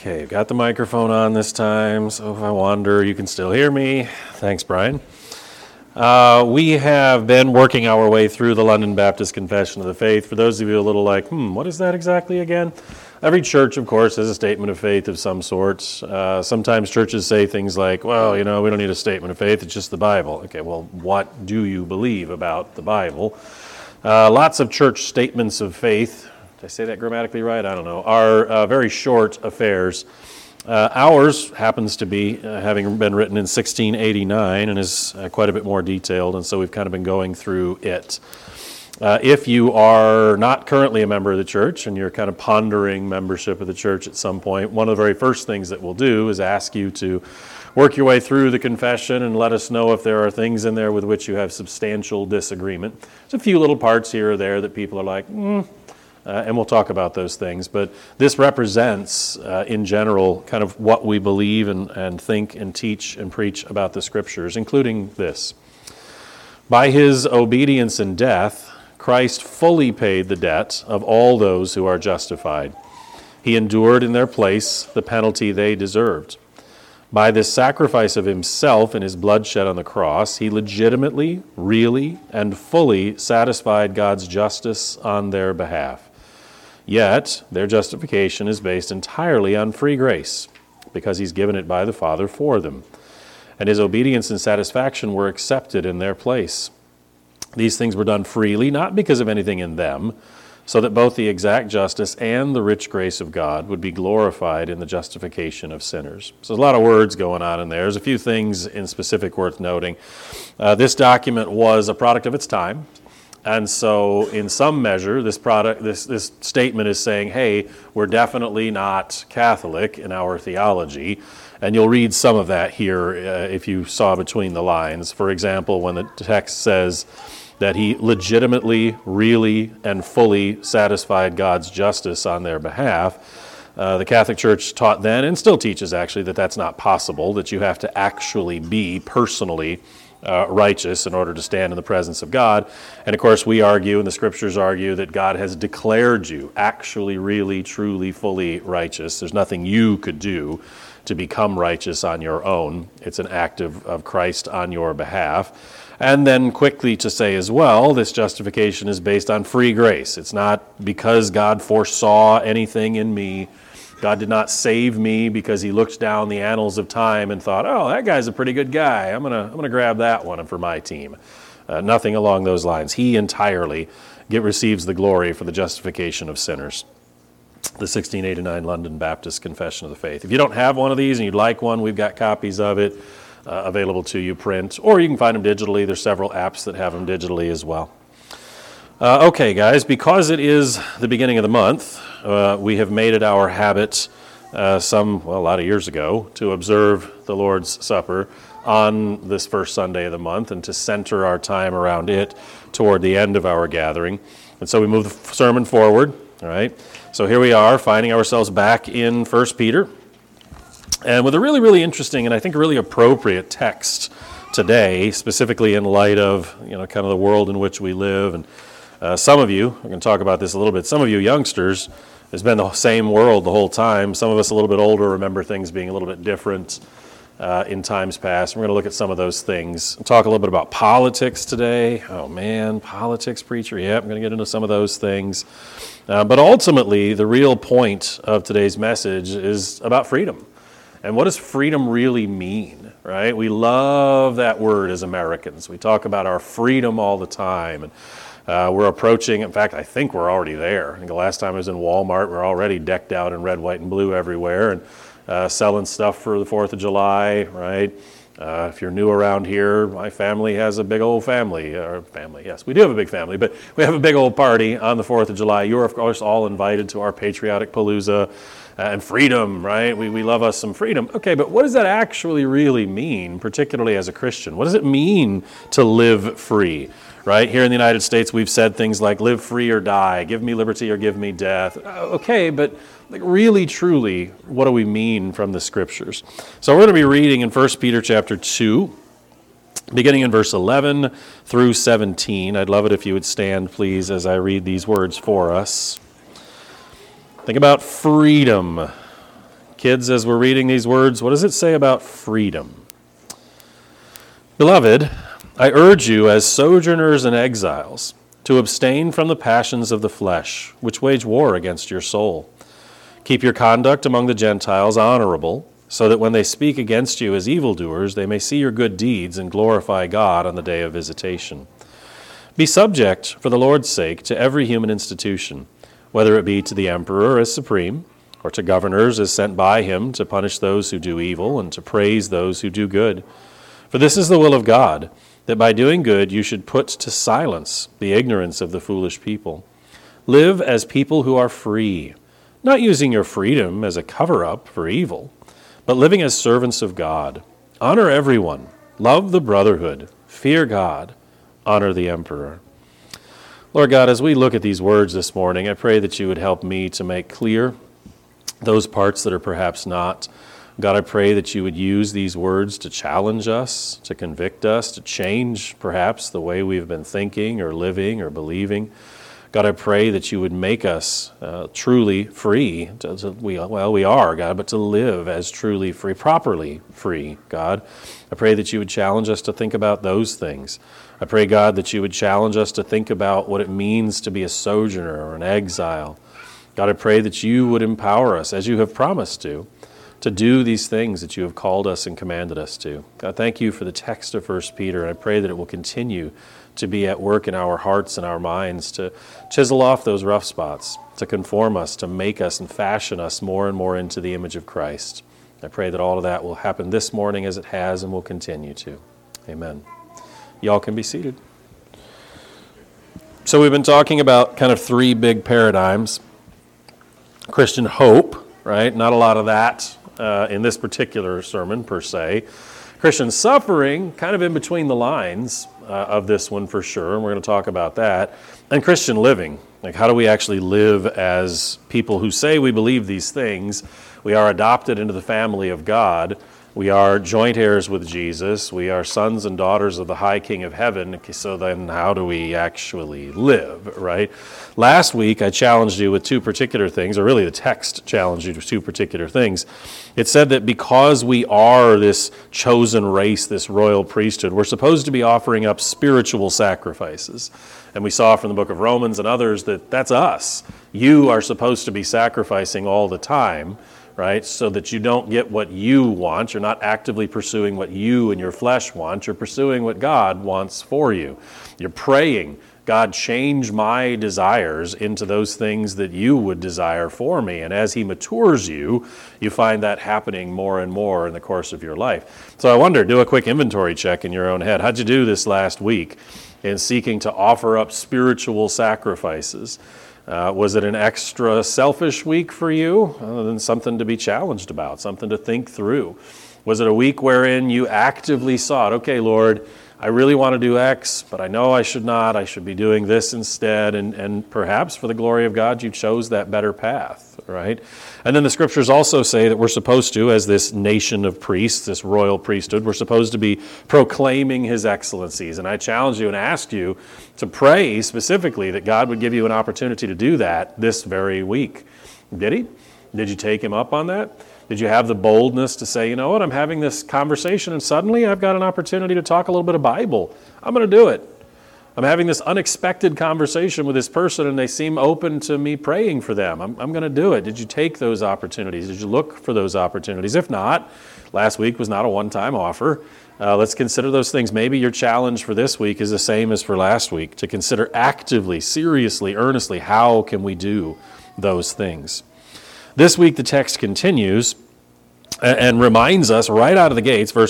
Okay, got the microphone on this time, so if I wander, you can still hear me. Thanks, Brian. We have been working our way through the London Baptist Confession of the Faith. For those of you a little like, what is that exactly again? Every church, of course, has a statement of faith of some sort. Sometimes churches say things like, well, we don't need a statement of faith, it's just the Bible. Okay, well, what do you believe about the Bible? Lots of church statements of faith, did I say that grammatically right? I don't know, are very short affairs. Ours happens to be, having been written in 1689, and is quite a bit more detailed, and so we've kind of been going through it. If you are not currently a member of the church and you're kind of pondering membership of the church at some point, one of the very first things that we'll do is ask you to work your way through the confession and let us know if there are things in there with which you have substantial disagreement. There's a few little parts here or there that people are like, and we'll talk about those things. But this represents, in general, kind of what we believe and think and teach and preach about the Scriptures, including this. By his obedience and death, Christ fully paid the debt of all those who are justified. He endured in their place the penalty they deserved. By this sacrifice of himself and his blood shed on the cross, he legitimately, really, and fully satisfied God's justice on their behalf. Yet, their justification is based entirely on free grace, because he's given it by the Father for them. And his obedience and satisfaction were accepted in their place. These things were done freely, not because of anything in them, so that both the exact justice and the rich grace of God would be glorified in the justification of sinners. So there's a lot of words going on in there. There's a few things in specific worth noting. This document was a product of its time. And so in some measure, this statement is saying, hey, we're definitely not Catholic in our theology. And you'll read some of that here if you saw between the lines. For example, when the text says that he legitimately, really, and fully satisfied God's justice on their behalf, the Catholic Church taught then, and still teaches actually, that that's not possible, that you have to actually be personally righteous in order to stand in the presence of God. And of course we argue, and the Scriptures argue, that God has declared you actually, really, truly, fully righteous. There's nothing you could do to become righteous on your own. It's an act of Christ on your behalf. And then quickly to say as well, this justification is based on free grace. It's not because God foresaw anything in me. God did not save me because he looked down the annals of time and thought, oh, that guy's a pretty good guy. I'm gonna grab that one for my team. Nothing along those lines. He entirely receives the glory for the justification of sinners. The 1689 London Baptist Confession of the Faith. If you don't have one of these and you'd like one, we've got copies of it available to you, print, or you can find them digitally. There's several apps that have them digitally as well. Okay, guys, because it is the beginning of the month, we have made it our habit a lot of years ago to observe the Lord's Supper on this first Sunday of the month and to center our time around it toward the end of our gathering. And so we move the sermon forward, all right? So here we are, finding ourselves back in 1 Peter, and with a really, really interesting and I think really appropriate text today, specifically in light of kind of the world in which we live. And some of you, we're going to talk about this a little bit, some of you youngsters, it's been the same world the whole time. Some of us a little bit older remember things being a little bit different in times past. We're going to look at some of those things. We'll talk a little bit about politics today. Oh man, politics preacher. Yeah, I'm going to get into some of those things. But ultimately, the real point of today's message is about freedom. And what does freedom really mean, right? We love that word as Americans. We talk about our freedom all the time. And we're approaching, in fact, I think we're already there. I think the last time I was in Walmart, we're already decked out in red, white, and blue everywhere and selling stuff for the 4th of July, right? If you're new around here, my family has a big old family. Yes, we do have a big family, but we have a big old party on the 4th of July. You're, of course, all invited to our patriotic palooza. And freedom, right? We love us some freedom. Okay, but what does that actually really mean, particularly as a Christian? What does it mean to live free, right? Here in the United States, we've said things like, live free or die, give me liberty or give me death. Okay, but really, truly, what do we mean from the Scriptures? So we're going to be reading in 1 Peter chapter 2, beginning in verse 11 through 17. I'd love it if you would stand, please, as I read these words for us. Think about freedom. kids, as we're reading these words, what does it say about freedom? Beloved, I urge you as sojourners and exiles to abstain from the passions of the flesh, which wage war against your soul. Keep your conduct among the Gentiles honorable, so that when they speak against you as evildoers, they may see your good deeds and glorify God on the day of visitation. Be subject, for the Lord's sake, to every human institution, whether it be to the emperor as supreme, or to governors as sent by him to punish those who do evil and to praise those who do good. For this is the will of God, that by doing good you should put to silence the ignorance of the foolish people. Live as people who are free, not using your freedom as a cover-up for evil, but living as servants of God. Honor everyone, love the brotherhood, fear God, honor the emperor. Lord God, as we look at these words this morning, I pray that you would help me to make clear those parts that are perhaps not. God, I pray that you would use these words to challenge us, to convict us, to change perhaps the way we've been thinking or living or believing. God, I pray that you would make us truly free. We are, God, but to live as truly free, properly free, God. I pray that you would challenge us to think about those things. I pray, God, that you would challenge us to think about what it means to be a sojourner or an exile. God, I pray that you would empower us, as you have promised to do these things that you have called us and commanded us to. God, thank you for the text of 1 Peter, and I pray that it will continue to be at work in our hearts and our minds to chisel off those rough spots, to conform us, to make us and fashion us more and more into the image of Christ. I pray that all of that will happen this morning as it has and will continue to. Amen. Y'all can be seated. So we've been talking about kind of three big paradigms. Christian hope, right? Not a lot of that in this particular sermon per se. Christian suffering, kind of in between the lines of this one for sure, and we're going to talk about that. And Christian living, like how do we actually live as people who say we believe these things? We are adopted into the family of God. We are joint heirs with Jesus. We are sons and daughters of the high King of heaven. So then how do we actually live, right? Last week, I challenged you with two particular things, or really the text challenged you with two particular things. It said that because we are this chosen race, this royal priesthood, we're supposed to be offering up spiritual sacrifices. And we saw from the book of Romans and others that that's us. You are supposed to be sacrificing all the time, right? So that you don't get what you want. You're not actively pursuing what you and your flesh want. You're pursuing what God wants for you. You're praying, God, change my desires into those things that you would desire for me. And as he matures you, you find that happening more and more in the course of your life. So I wonder, do a quick inventory check in your own head. How'd you do this last week in seeking to offer up spiritual sacrifices? Was it an extra selfish week for you? Other than something to be challenged about, something to think through? Was it a week wherein you actively sought, okay, Lord, I really want to do X, but I know I should not. I should be doing this instead. And perhaps for the glory of God, you chose that better path, right? And then the scriptures also say that we're supposed to, as this nation of priests, this royal priesthood, we're supposed to be proclaiming his excellencies. And I challenge you and ask you to pray specifically that God would give you an opportunity to do that this very week. Did he? Did you take him up on that? Did you have the boldness to say, you know what, I'm having this conversation and suddenly I've got an opportunity to talk a little bit of Bible. I'm going to do it. I'm having this unexpected conversation with this person and they seem open to me praying for them. I'm going to do it. Did you take those opportunities? Did you look for those opportunities? If not, last week was not a one-time offer. Let's consider those things. Maybe your challenge for this week is the same as for last week, to consider actively, seriously, earnestly, how can we do those things? This week, the text continues and reminds us right out of the gates, verse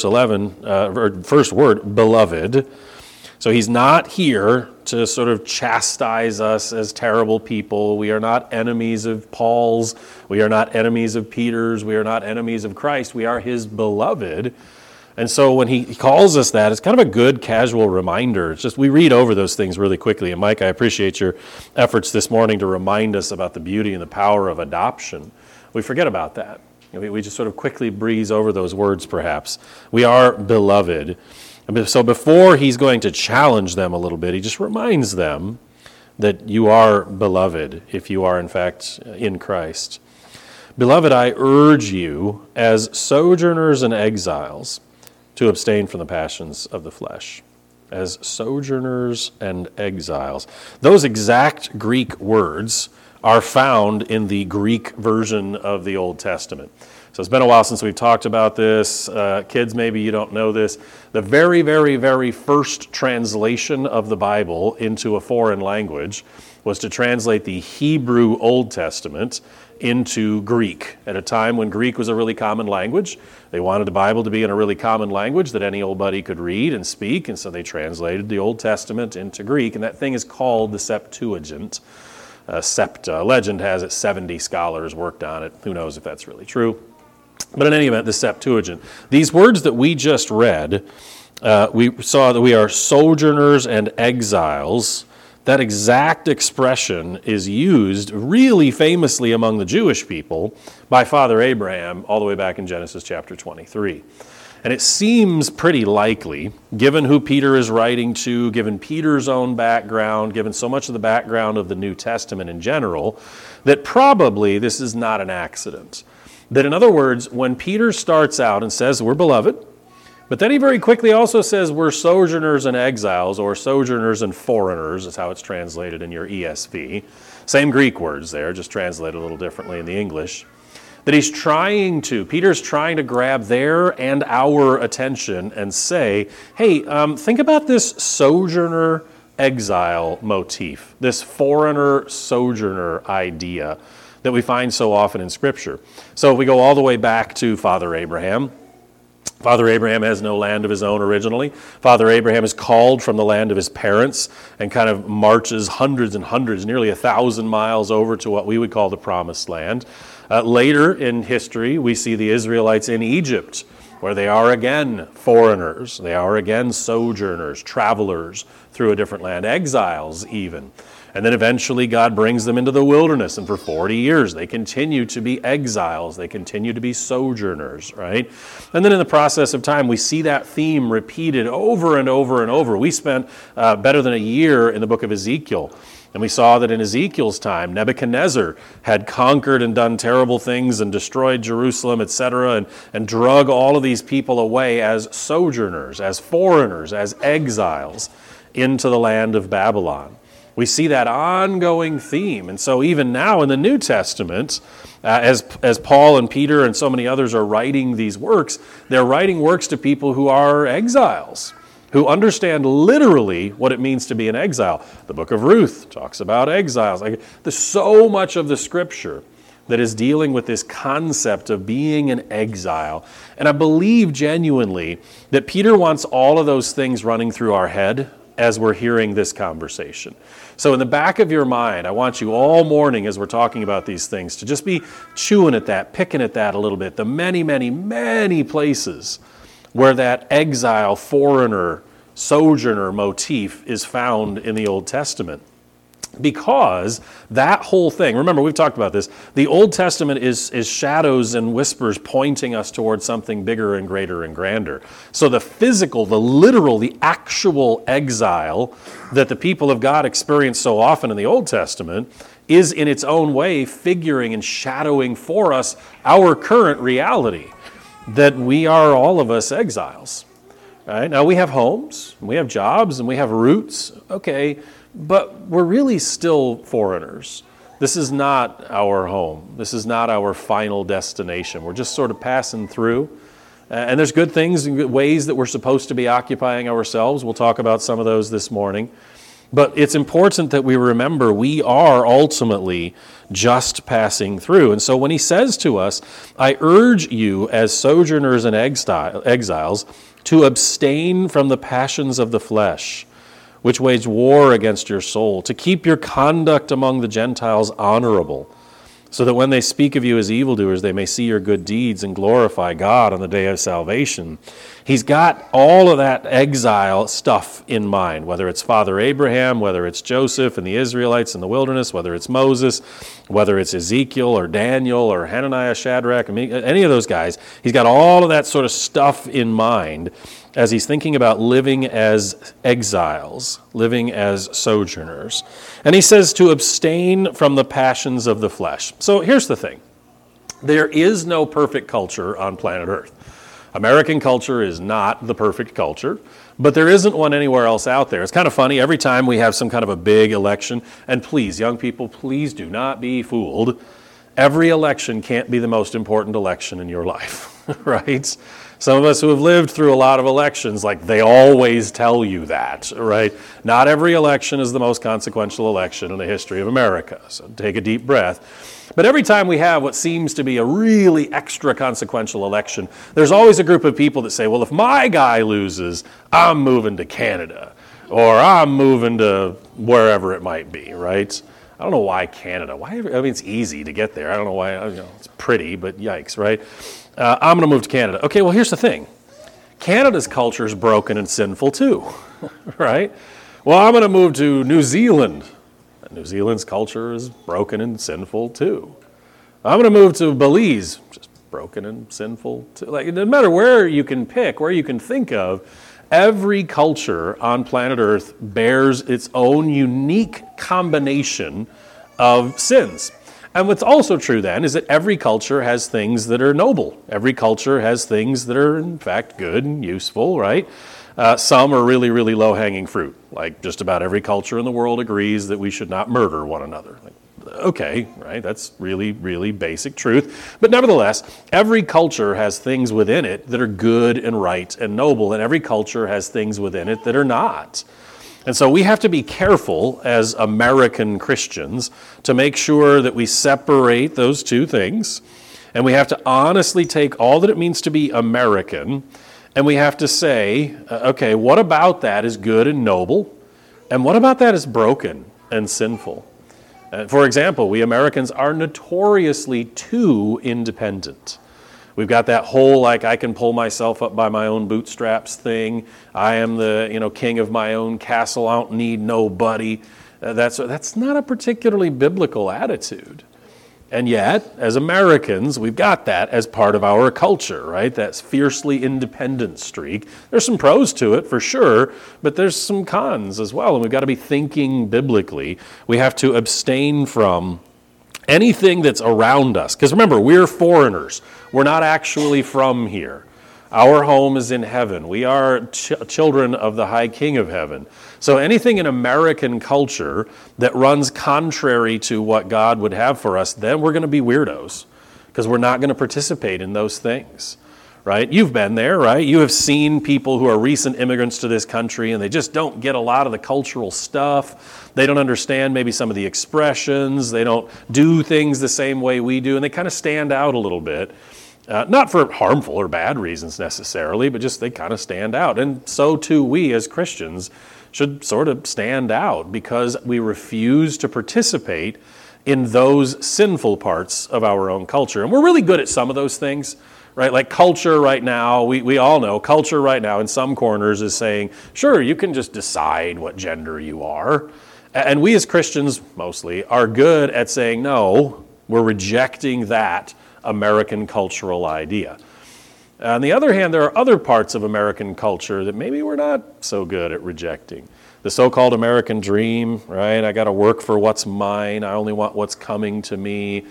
11, first word, beloved. So he's not here to sort of chastise us as terrible people. We are not enemies of Paul's. We are not enemies of Peter's. We are not enemies of Christ. We are his beloved. And so when he calls us that, it's kind of a good casual reminder. It's just we read over those things really quickly. And Mike, I appreciate your efforts this morning to remind us about the beauty and the power of adoption. We forget about that. We just sort of quickly breeze over those words perhaps. We are beloved. So before he's going to challenge them a little bit, he just reminds them that you are beloved if you are in fact in Christ. Beloved, I urge you, as sojourners and exiles, to abstain from the passions of the flesh. As sojourners and exiles. Those exact Greek words are found in the Greek version of the Old Testament. So it's been a while since we've talked about this. Kids, maybe you don't know this. The very, very, very first translation of the Bible into a foreign language was to translate the Hebrew Old Testament into Greek at a time when Greek was a really common language. They wanted the Bible to be in a really common language that any old buddy could read and speak, and so they translated the Old Testament into Greek, and that thing is called the Septuagint. Septa. Legend has it 70 scholars worked on it. Who knows if that's really true? But in any event, the Septuagint. These words that we just read, we saw that we are sojourners and exiles. That exact expression is used really famously among the Jewish people by Father Abraham all the way back in Genesis chapter 23. And it seems pretty likely, given who Peter is writing to, given Peter's own background, given so much of the background of the New Testament in general, that probably this is not an accident. That in other words, when Peter starts out and says we're beloved, but then he very quickly also says we're sojourners and exiles, or sojourners and foreigners is how it's translated in your ESV. Same Greek words there, just translated a little differently in the English. That Peter's trying to grab their and our attention and say, hey, think about this sojourner exile motif, this foreigner sojourner idea that we find so often in Scripture. So if we go all the way back to Father Abraham, Father Abraham has no land of his own originally. Father Abraham is called from the land of his parents and kind of marches hundreds and hundreds, nearly 1,000 miles over to what we would call the Promised Land. Later in history, we see the Israelites in Egypt, where they are again foreigners. They are again sojourners, travelers through a different land, exiles even. And then eventually God brings them into the wilderness, and for 40 years they continue to be exiles. They continue to be sojourners, right? And then in the process of time, we see that theme repeated over and over and over. We spent better than a year in the book of Ezekiel, and we saw that in Ezekiel's time, Nebuchadnezzar had conquered and done terrible things and destroyed Jerusalem, etc., and drug all of these people away as sojourners, as foreigners, as exiles into the land of Babylon. We see that ongoing theme. And so even now in the New Testament, as Paul and Peter and so many others are writing these works, they're writing works to people who are exiles, who understand literally what it means to be an exile. The book of Ruth talks about exiles. There's so much of the Scripture that is dealing with this concept of being an exile. And I believe genuinely that Peter wants all of those things running through our head as we're hearing this conversation. So in the back of your mind, I want you all morning as we're talking about these things to just be chewing at that, picking at that a little bit, the many, many, many places where that exile, foreigner, sojourner motif is found in the Old Testament. Because that whole thing, remember we've talked about this, the Old Testament is shadows and whispers pointing us towards something bigger and greater and grander. So the physical, the literal, the actual exile that the people of God experience so often in the Old Testament is in its own way figuring and shadowing for us our current reality, that we are all of us exiles. Right? Now we have homes, we have jobs, and we have roots, okay, but we're really still foreigners. This is not our home. This is not our final destination. We're just sort of passing through. And there's good things and good ways that we're supposed to be occupying ourselves. We'll talk about some of those this morning. But it's important that we remember we are ultimately just passing through. And so when he says to us, I urge you as sojourners and exiles to abstain from the passions of the flesh, which wage war against your soul, to keep your conduct among the Gentiles honorable, so that when they speak of you as evildoers, they may see your good deeds and glorify God on the day of salvation. He's got all of that exile stuff in mind, whether it's Father Abraham, whether it's Joseph and the Israelites in the wilderness, whether it's Moses, whether it's Ezekiel or Daniel or Hananiah, Shadrach, any of those guys. He's got all of that sort of stuff in mind as he's thinking about living as exiles, living as sojourners. And he says to abstain from the passions of the flesh. So here's the thing. There is no perfect culture on planet Earth. American culture is not the perfect culture, but there isn't one anywhere else out there. It's kind of funny, every time we have some kind of a big election, and please, young people, please do not be fooled. Every election can't be the most important election in your life, right? Some of us who have lived through a lot of elections, like they always tell you that, right? Not every election is the most consequential election in the history of America, so take a deep breath. But every time we have what seems to be a really extra consequential election, there's always a group of people that say, well, if my guy loses, I'm moving to Canada, or I'm moving to wherever it might be, right? I don't know why Canada. I mean, it's easy to get there. I don't know why. It's pretty, but yikes, right? I'm going to move to Canada. Okay, well, here's the thing. Canada's culture is broken and sinful too, right? Well, I'm going to move to New Zealand. New Zealand's culture is broken and sinful too. I'm going to move to Belize, just broken and sinful too. Like, no matter where you can pick, where you can think of, every culture on planet Earth bears its own unique combination of sins. And what's also true then is that every culture has things that are noble. Every culture has things that are, in fact, good and useful, right? Some are really, really low-hanging fruit. Like just about every culture in the world agrees that we should not murder one another. Okay, right, that's really, really basic truth. But nevertheless, every culture has things within it that are good and right and noble, and every culture has things within it that are not. And so we have to be careful as American Christians to make sure that we separate those two things, and we have to honestly take all that it means to be American, and we have to say, okay, what about that is good and noble, and what about that is broken and sinful? For example, we Americans are notoriously too independent. We've got that whole, like, I can pull myself up by my own bootstraps thing. I am the, king of my own castle. I don't need nobody. That's not a particularly biblical attitude. And yet, as Americans, we've got that as part of our culture, right? That fiercely independent streak. There's some pros to it, for sure, but there's some cons as well, and we've got to be thinking biblically. We have to abstain from anything that's around us. Because remember, we're foreigners. We're not actually from here. Our home is in heaven. We are children of the High King of Heaven. So anything in American culture that runs contrary to what God would have for us, then we're going to be weirdos because we're not going to participate in those things, right? You've been there, right? You have seen people who are recent immigrants to this country and they just don't get a lot of the cultural stuff. They don't understand maybe some of the expressions. They don't do things the same way we do, and they kind of stand out a little bit. Not for harmful or bad reasons necessarily, but just they kind of stand out. And so too we as Christians should sort of stand out because we refuse to participate in those sinful parts of our own culture. And we're really good at some of those things, right? Like culture right now, we all know culture right now in some corners is saying, sure, you can just decide what gender you are. And we as Christians mostly are good at saying, no, we're rejecting that American cultural idea. On the other hand, there are other parts of American culture that maybe we're not so good at rejecting. The so-called American dream, right? I got to work for what's mine. I only want what's coming to me.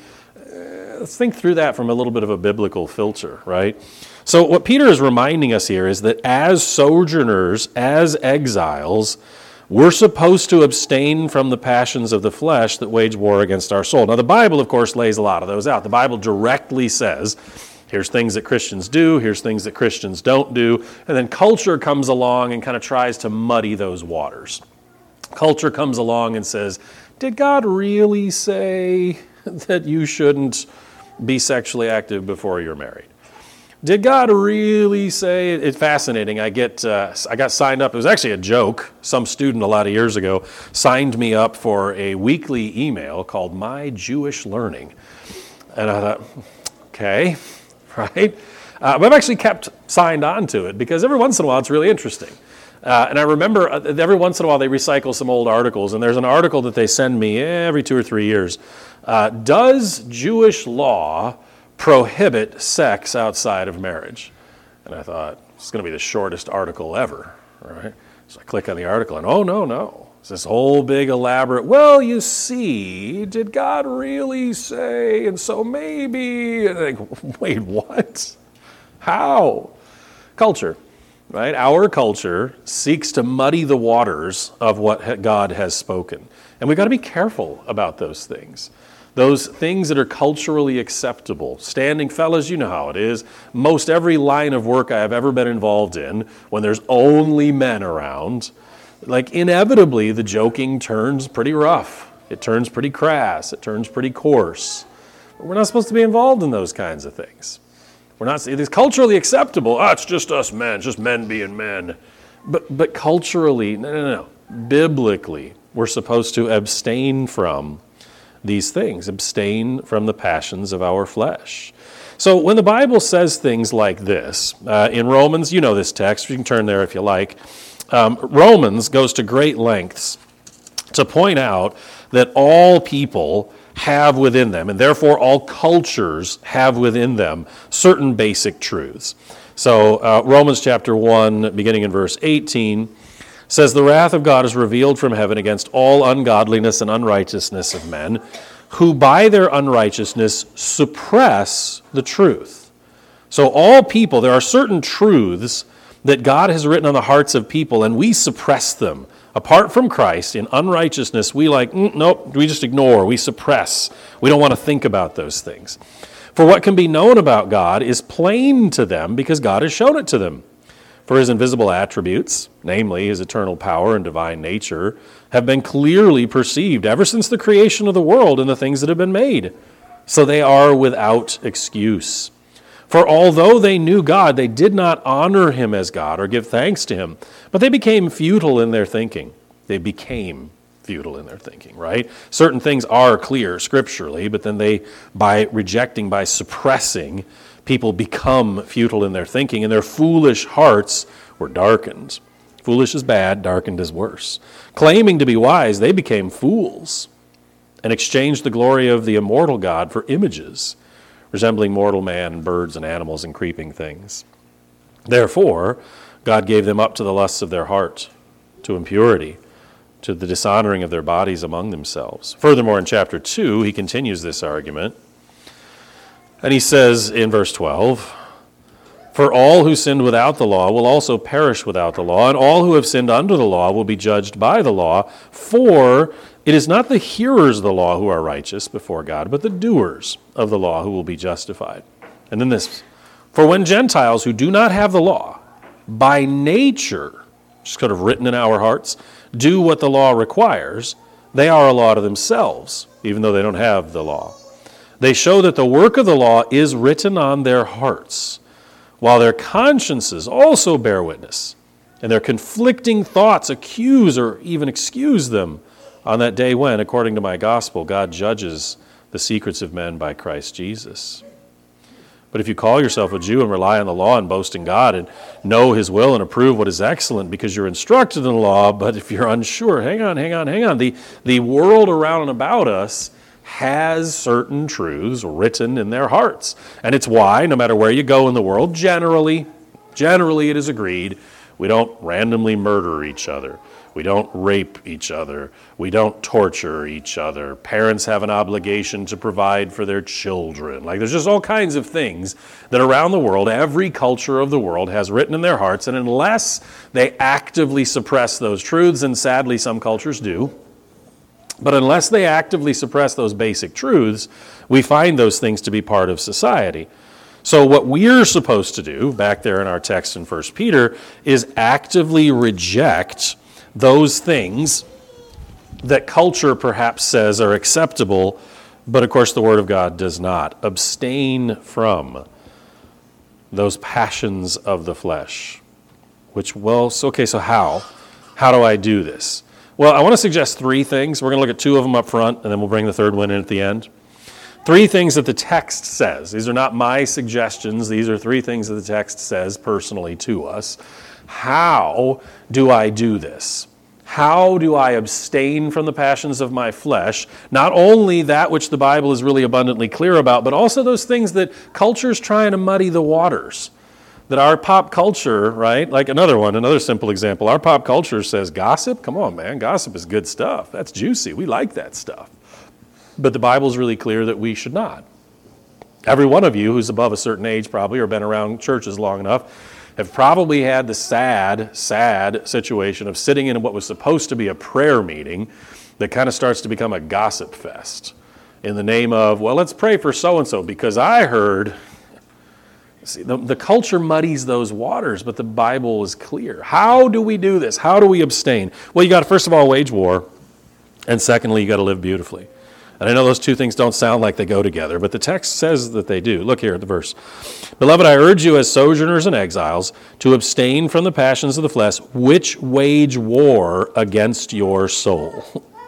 Let's think through that from a little bit of a biblical filter, right? So what Peter is reminding us here is that as sojourners, as exiles, we're supposed to abstain from the passions of the flesh that wage war against our soul. Now, the Bible, of course, lays a lot of those out. The Bible directly says, here's things that Christians do, here's things that Christians don't do, and then culture comes along and kind of tries to muddy those waters. Culture comes along and says, did God really say that you shouldn't be sexually active before you're married? Did God really say, it's fascinating, I got signed up, it was actually a joke, some student a lot of years ago signed me up for a weekly email called My Jewish Learning. And I thought, okay, right? But I've actually kept signed on to it because every once in a while it's really interesting. And I remember every once in a while they recycle some old articles, and there's an article that they send me every 2 or 3 years. Does Jewish law prohibit sex outside of marriage? And I thought, it's going to be the shortest article ever, right? So I click on the article and, oh, no. It's this whole big elaborate, well, you see, did God really say? And so maybe, and like, wait, what? How? Culture, right? Our culture seeks to muddy the waters of what God has spoken. And we've got to be careful about those things. Those things that are culturally acceptable. Standing, fellas, you know how it is. Most every line of work I have ever been involved in, when there's only men around, like inevitably the joking turns pretty rough. It turns pretty crass. It turns pretty coarse. But we're not supposed to be involved in those kinds of things. We're not. It is culturally acceptable. It's just us men. It's just men being men. But culturally, no. Biblically, we're supposed to abstain from these things. Abstain from the passions of our flesh. So when the Bible says things like this, in Romans, you know this text. You can turn there if you like. Romans goes to great lengths to point out that all people have within them, and therefore all cultures have within them, certain basic truths. So Romans chapter 1, beginning in verse 18, says, "The wrath of God is revealed from heaven against all ungodliness and unrighteousness of men, who by their unrighteousness suppress the truth." So all people, there are certain truths that God has written on the hearts of people, and we suppress them. Apart from Christ, in unrighteousness, we nope, we just ignore, we suppress. We don't want to think about those things. For what can be known about God is plain to them because God has shown it to them. For his invisible attributes, namely his eternal power and divine nature, have been clearly perceived ever since the creation of the world and the things that have been made. So they are without excuse. For although they knew God, they did not honor him as God or give thanks to him, but they became futile in their thinking. They became futile in their thinking, right? Certain things are clear scripturally, but then by rejecting, by suppressing, people become futile in their thinking, and their foolish hearts were darkened. Foolish is bad, darkened is worse. Claiming to be wise, they became fools and exchanged the glory of the immortal God for images, resembling mortal man, birds and animals and creeping things. Therefore, God gave them up to the lusts of their heart, to impurity, to the dishonoring of their bodies among themselves. Furthermore, in chapter 2, he continues this argument, and he says in verse 12, "For all who sinned without the law will also perish without the law, and all who have sinned under the law will be judged by the law. For it is not the hearers of the law who are righteous before God, but the doers of the law who will be justified." And then this, "For when Gentiles who do not have the law, by nature," just sort of written in our hearts, "do what the law requires, they are a law to themselves, even though they don't have the law. They show that the work of the law is written on their hearts, while their consciences also bear witness, and their conflicting thoughts accuse or even excuse them on that day when, according to my gospel, God judges the secrets of men by Christ Jesus. But if you call yourself a Jew and rely on the law and boast in God and know his will and approve what is excellent because you're instructed in the law, but if you're unsure, hang on. The world around and about us has certain truths written in their hearts. And it's why, no matter where you go in the world, generally it is agreed, we don't randomly murder each other. We don't rape each other. We don't torture each other. Parents have an obligation to provide for their children. Like, there's just all kinds of things that around the world, every culture of the world has written in their hearts, and unless they actively suppress those truths, and sadly some cultures do, but unless they actively suppress those basic truths, we find those things to be part of society. So what we're supposed to do, back there in our text in 1 Peter, is actively reject those things that culture perhaps says are acceptable, but of course the Word of God does not. Abstain from those passions of the flesh. So how? How do I do this? Well, I want to suggest three things. We're going to look at two of them up front, and then we'll bring the third one in at the end. Three things that the text says. These are not my suggestions. These are three things that the text says personally to us. How do I do this? How do I abstain from the passions of my flesh? Not only that which the Bible is really abundantly clear about, but also those things that culture's trying to muddy the waters. that our pop culture, right, like another simple example, our pop culture says gossip, come on man, gossip is good stuff. That's juicy, we like that stuff. But the Bible's really clear that we should not. Every one of you who's above a certain age probably, or been around churches long enough, have probably had the sad situation of sitting in what was supposed to be a prayer meeting that kind of starts to become a gossip fest in the name of, well, let's pray for so-and-so because I heard. See, the culture muddies those waters, but the Bible is clear. How do we do this? How do we abstain? Well, you got to, first of all, wage war, and secondly, you got to live beautifully. And I know those two things don't sound like they go together, but the text says that they do. Look here at the verse. Beloved, I urge you as sojourners and exiles to abstain from the passions of the flesh, which wage war against your soul.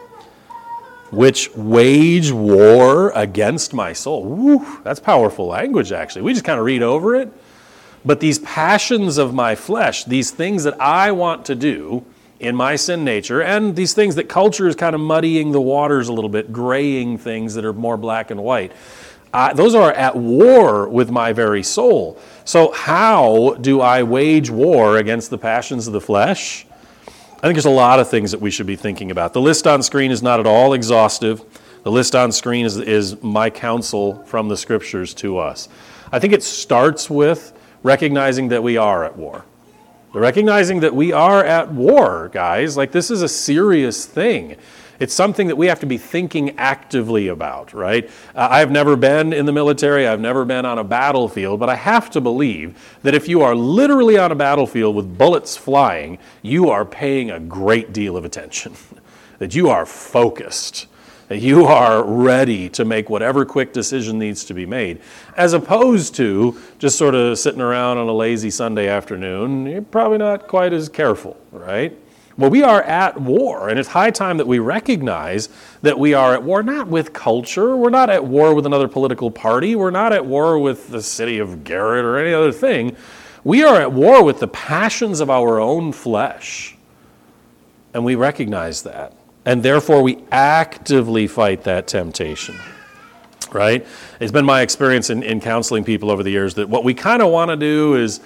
Which wage war against my soul. Woo, that's powerful language, actually. We just kind of read over it. But these passions of my flesh, these things that I want to do in my sin nature, and these things that culture is kind of muddying the waters a little bit, graying things that are more black and white, those are at war with my very soul. So how do I wage war against the passions of the flesh? I think there's a lot of things that we should be thinking about. The list on screen is not at all exhaustive. The list on screen is my counsel from the Scriptures to us. I think it starts with recognizing that we are at war. Recognizing that we are at war, guys. Like, this is a serious thing. It's something that we have to be thinking actively about, right? I've never been in the military. I've never been on a battlefield, but I have to believe that if you are literally on a battlefield with bullets flying, you are paying a great deal of attention, that you are focused, that you are ready to make whatever quick decision needs to be made, as opposed to just sort of sitting around on a lazy Sunday afternoon. You're probably not quite as careful, right? Well, we are at war, and it's high time that we recognize that we are at war, not with culture. We're not at war with another political party. We're not at war with the city of Garrett or any other thing. We are at war with the passions of our own flesh, and we recognize that. And therefore, we actively fight that temptation, right? It's been my experience in counseling people over the years that what we kind of want to do is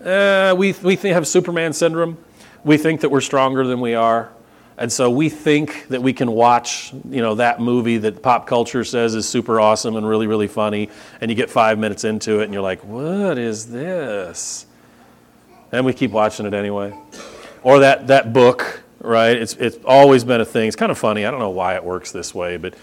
we have Superman syndrome. We think that we're stronger than we are. And so we think that we can watch, that movie that pop culture says is super awesome and really, really funny. And you get 5 minutes into it and you're like, what is this? And we keep watching it anyway. Or that book, right? It's always been a thing. It's kind of funny. I don't know why it works this way, but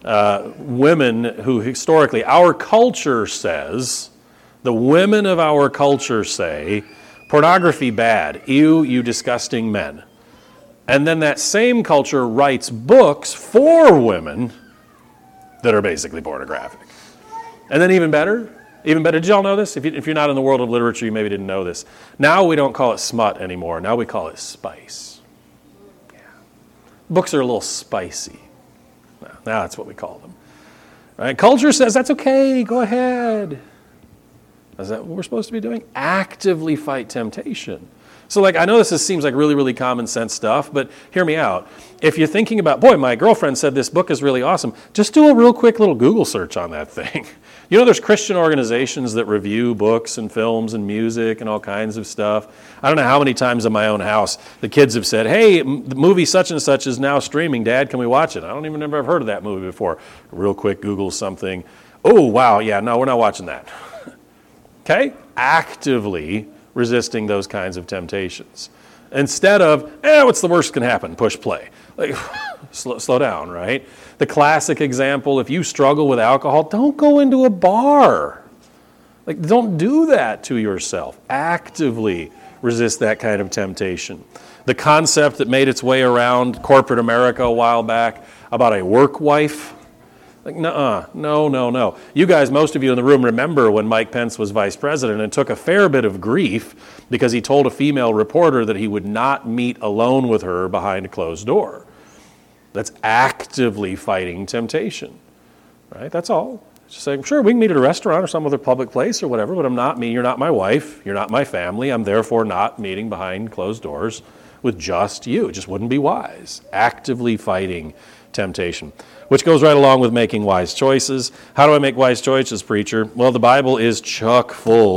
women who historically, our culture says, the women of our culture say, pornography bad, ew, you disgusting men. And then that same culture writes books for women that are basically pornographic. And then even better, did y'all know this? If you're not in the world of literature, you maybe didn't know this. Now we don't call it smut anymore. Now we call it spice. Yeah. Books are a little spicy. Now that's what we call them. Right? Culture says that's okay, go ahead. Is that what we're supposed to be doing? Actively fight temptation. So I know this seems like really, really common sense stuff, but hear me out. If you're thinking about, boy, my girlfriend said this book is really awesome, just do a real quick little Google search on that thing. There's Christian organizations that review books and films and music and all kinds of stuff. I don't know how many times in my own house the kids have said, hey, the movie such and such is now streaming. Dad, can we watch it? I don't even remember I've heard of that movie before. Real quick Google something. Oh, wow, yeah, no, we're not watching that. Okay? Actively resisting those kinds of temptations. Instead of, what's the worst can happen? Push play. Slow down, right? The classic example, if you struggle with alcohol, don't go into a bar. Don't do that to yourself. Actively resist that kind of temptation. The concept that made its way around corporate America a while back about a work wife. No. You guys, most of you in the room remember when Mike Pence was vice president and took a fair bit of grief because he told a female reporter that he would not meet alone with her behind a closed door. That's actively fighting temptation, right? That's all. Just saying, sure, we can meet at a restaurant or some other public place or whatever, but I'm not me, you're not my wife, you're not my family, I'm therefore not meeting behind closed doors with just you. It just wouldn't be wise. Actively fighting temptation, which goes right along with making wise choices. How do I make wise choices, preacher? Well, the Bible is chock full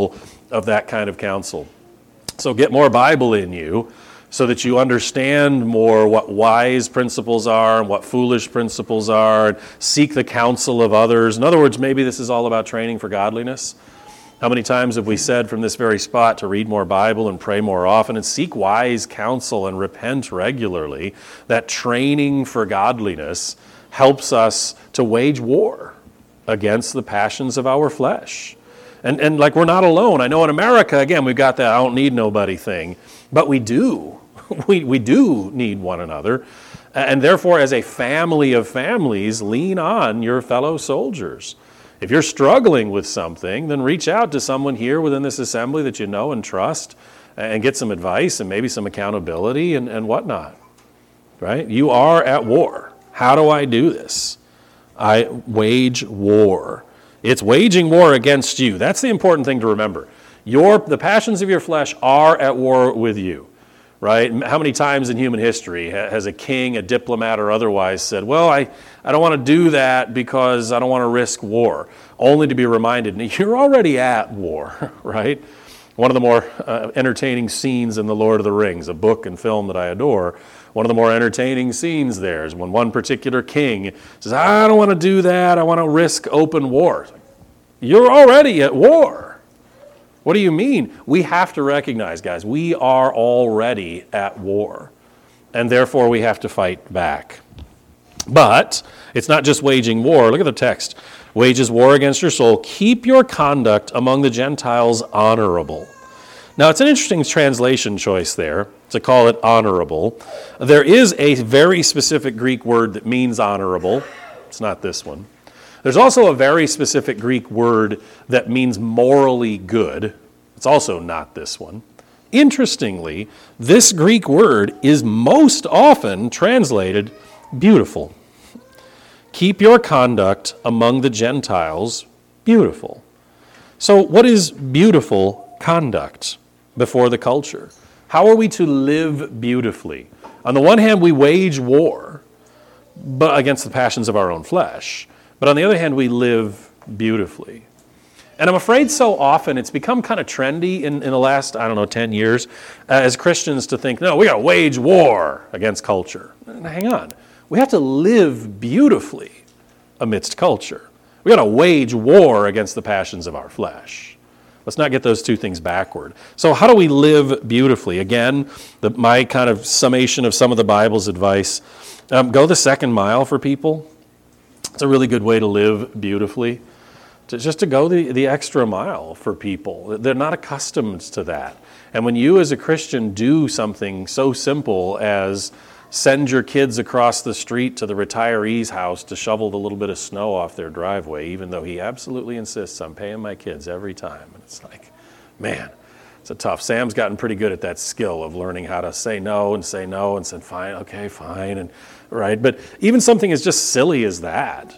of that kind of counsel. So get more Bible in you so that you understand more what wise principles are and what foolish principles are, and seek the counsel of others. In other words, maybe this is all about training for godliness. How many times have we said from this very spot to read more Bible and pray more often and seek wise counsel and repent regularly? That training for godliness helps us to wage war against the passions of our flesh. And like, we're not alone. I know in America, again, we've got that I don't need nobody thing, but we do. We do need one another. And therefore, as a family of families, lean on your fellow soldiers. If you're struggling with something, then reach out to someone here within this assembly that you know and trust, and get some advice and maybe some accountability and whatnot, right? You are at war. How do I do this? I wage war. It's waging war against you. That's the important thing to remember. The passions of your flesh are at war with you, right? How many times in human history has a king, a diplomat, or otherwise said, well, I don't want to do that because I don't want to risk war, only to be reminded, you're already at war, right? One of the more entertaining scenes in The Lord of the Rings, a book and film that I adore, one of the more entertaining scenes there is when one particular king says, I don't want to do that, I want to risk open war. You're already at war. What do you mean? We have to recognize, guys, we are already at war, and therefore we have to fight back. But it's not just waging war. Look at the text. Wages war against your soul. Keep your conduct among the Gentiles honorable. Now, it's an interesting translation choice there to call it honorable. There is a very specific Greek word that means honorable. It's not this one. There's also a very specific Greek word that means morally good. It's also not this one. Interestingly, this Greek word is most often translated beautiful. Keep your conduct among the Gentiles beautiful. So what is beautiful conduct before the culture? How are we to live beautifully? On the one hand, we wage war but against the passions of our own flesh. But on the other hand, we live beautifully. And I'm afraid so often it's become kind of trendy in the last, 10 years, as Christians to think, no, we got to wage war against culture. And hang on. We have to live beautifully amidst culture. We got to wage war against the passions of our flesh. Let's not get those two things backward. So how do we live beautifully? Again, my kind of summation of some of the Bible's advice, go the second mile for people. It's a really good way to live beautifully, just to go the extra mile for people. They're not accustomed to that. And when you as a Christian do something so simple as send your kids across the street to the retiree's house to shovel the little bit of snow off their driveway, even though he absolutely insists on paying my kids every time. And it's like, man, it's a tough. Sam's gotten pretty good at that skill of learning how to say no and say fine, okay, fine, and right. But even something as just silly as that,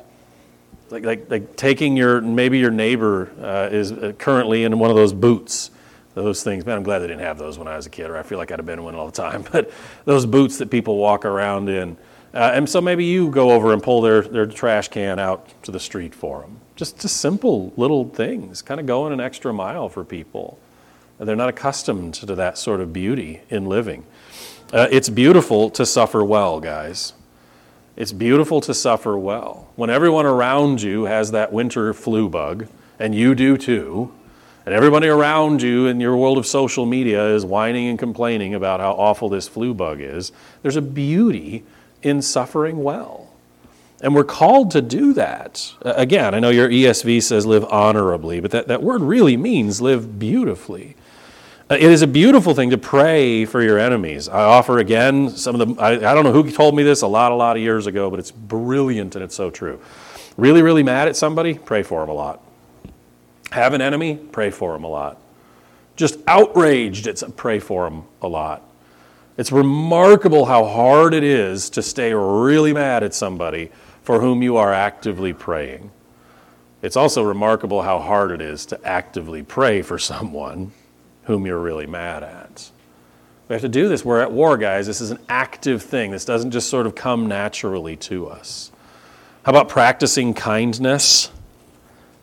like taking maybe your neighbor is currently in one of those boots. Those things, man, I'm glad they didn't have those when I was a kid, or I feel like I'd have been in one all the time. But those boots that people walk around in. And so maybe you go over and pull their trash can out to the street for them. Just simple little things, kind of going an extra mile for people. They're not accustomed to that sort of beauty in living. It's beautiful to suffer well, guys. It's beautiful to suffer well. When everyone around you has that winter flu bug, and you do too, and everybody around you in your world of social media is whining and complaining about how awful this flu bug is, there's a beauty in suffering well. And we're called to do that. Again, I know your ESV says live honorably, but that word really means live beautifully. It is a beautiful thing to pray for your enemies. I offer again I don't know who told me this a lot of years ago, but it's brilliant and it's so true. Really, really mad at somebody? Pray for them a lot. Have an enemy? Pray for them a lot. Just outraged, pray for them a lot. It's remarkable how hard it is to stay really mad at somebody for whom you are actively praying. It's also remarkable how hard it is to actively pray for someone whom you're really mad at. We have to do this. We're at war, guys. This is an active thing. This doesn't just sort of come naturally to us. How about practicing kindness?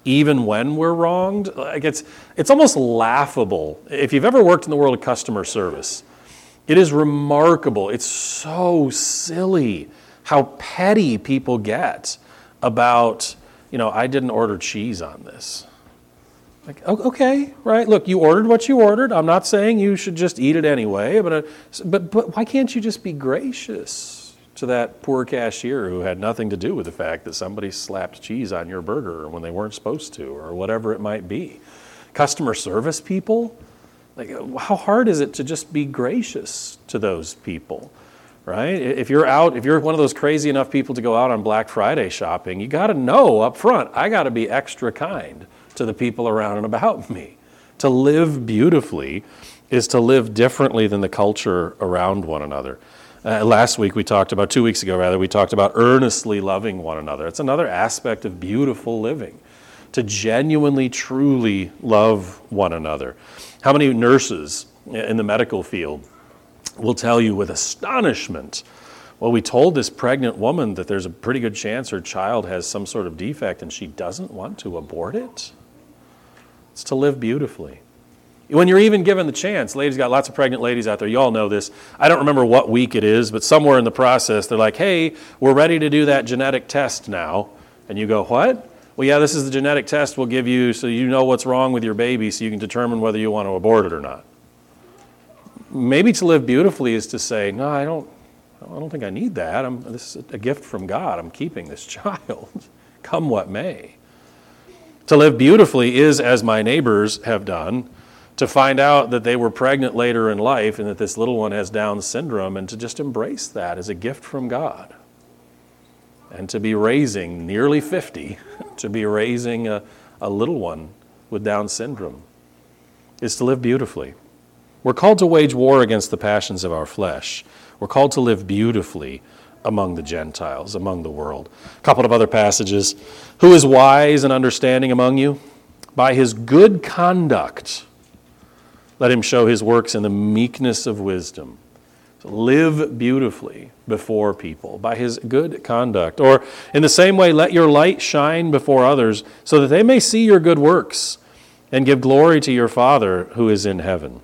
even when we're wronged. Like it's almost laughable. If you've ever worked in the world of customer service, it is remarkable. It's so silly how petty people get about, I didn't order cheese on this. Like, okay, right? Look, you ordered what you ordered. I'm not saying you should just eat it anyway, but why can't you just be gracious to that poor cashier who had nothing to do with the fact that somebody slapped cheese on your burger when they weren't supposed to, or whatever it might be? Customer service people, like, how hard is it to just be gracious to those people, right? If you're one of those crazy enough people to go out on Black Friday shopping, you got to know up front, I got to be extra kind to the people around and about me. To live beautifully is to live differently than the culture around one another. 2 weeks ago, we talked about earnestly loving one another. It's another aspect of beautiful living, to genuinely, truly love one another. How many nurses in the medical field will tell you with astonishment, well, we told this pregnant woman that there's a pretty good chance her child has some sort of defect and she doesn't want to abort it? It's to live beautifully. When you're even given the chance, ladies, got lots of pregnant ladies out there, you all know this. I don't remember what week it is, but somewhere in the process, they're like, hey, we're ready to do that genetic test now. And you go, what? Well, yeah, this is the genetic test we'll give you so you know what's wrong with your baby so you can determine whether you want to abort it or not. Maybe to live beautifully is to say, no, I don't think I need that. This is a gift from God. I'm keeping this child, come what may. To live beautifully is, as my neighbors have done, to find out that they were pregnant later in life and that this little one has Down syndrome, and to just embrace that as a gift from God. And to be raising, nearly 50, to be raising a little one with Down syndrome is to live beautifully. We're called to wage war against the passions of our flesh. We're called to live beautifully among the Gentiles, among the world. A couple of other passages. Who is wise and understanding among you? By his good conduct, let him show his works in the meekness of wisdom. So live beautifully before people by his good conduct. Or in the same way, let your light shine before others so that they may see your good works and give glory to your Father who is in heaven.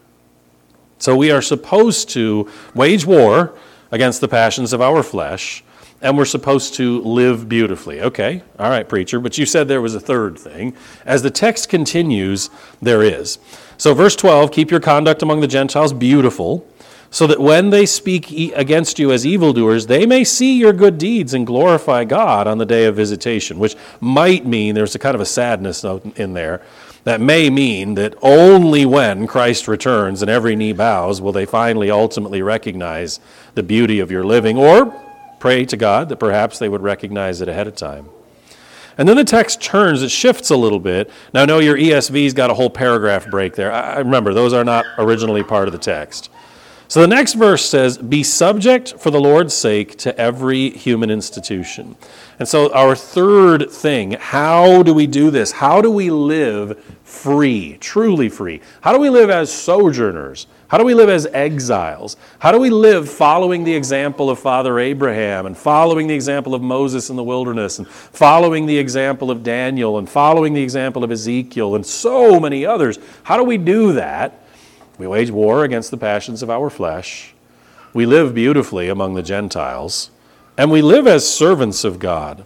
So we are supposed to wage war against the passions of our flesh, and we're supposed to live beautifully. Okay, all right, preacher, but you said there was a third thing. As the text continues, there is. So verse 12, keep your conduct among the Gentiles beautiful, so that when they speak against you as evildoers, they may see your good deeds and glorify God on the day of visitation, which might mean, there's a kind of a sadness note in there, that may mean that only when Christ returns and every knee bows will they finally ultimately recognize the beauty of your living, or pray to God that perhaps they would recognize it ahead of time. And then the text turns, it shifts a little bit. Now I know your ESV's got a whole paragraph break there. I remember, those are not originally part of the text. So the next verse says, be subject for the Lord's sake to every human institution. And so our third thing, how do we do this? How do we live free, truly free? How do we live as sojourners? How do we live as exiles? How do we live following the example of Father Abraham and following the example of Moses in the wilderness and following the example of Daniel and following the example of Ezekiel and so many others? How do we do that? We wage war against the passions of our flesh. We live beautifully among the Gentiles. And we live as servants of God.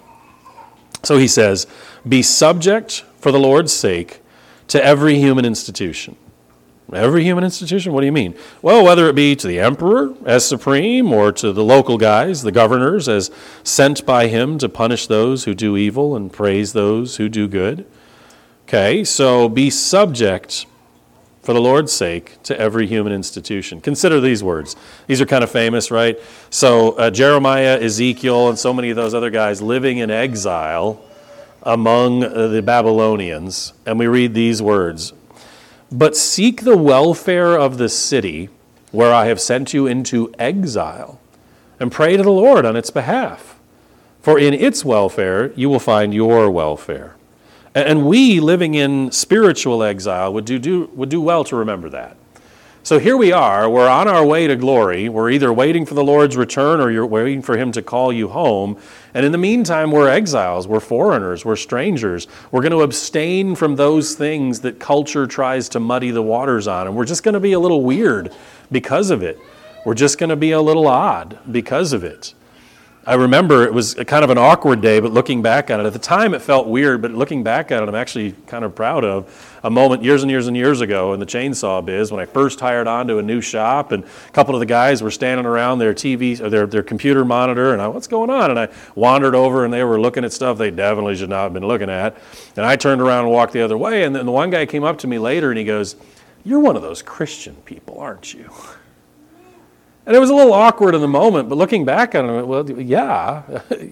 So he says, be subject for the Lord's sake to every human institution. Every human institution? What do you mean? Well, whether it be to the emperor as supreme or to the local guys, the governors, as sent by him to punish those who do evil and praise those who do good. Okay, so be subject for the Lord's sake to every human institution. Consider these words. These are kind of famous, right? So Jeremiah, Ezekiel, and so many of those other guys living in exile among the Babylonians. And we read these words. But seek the welfare of the city where I have sent you into exile, and pray to the Lord on its behalf. For in its welfare you will find your welfare. And we, living in spiritual exile, would do well to remember that. So here we are, we're on our way to glory. We're either waiting for the Lord's return or you're waiting for him to call you home. And in the meantime, we're exiles, we're foreigners, we're strangers. We're going to abstain from those things that culture tries to muddy the waters on. And we're just going to be a little weird because of it. We're just going to be a little odd because of it. I remember it was kind of an awkward day, but looking back on it, at the time it felt weird, but looking back at it, I'm actually kind of proud of a moment years and years and years ago in the chainsaw biz when I first hired on to a new shop, and a couple of the guys were standing around their TV, or their computer monitor, and what's going on? And I wandered over, and they were looking at stuff they definitely should not have been looking at. And I turned around and walked the other way, and then the one guy came up to me later, and he goes, "You're one of those Christian people, aren't you?" And it was a little awkward in the moment, but looking back on it, well, yeah,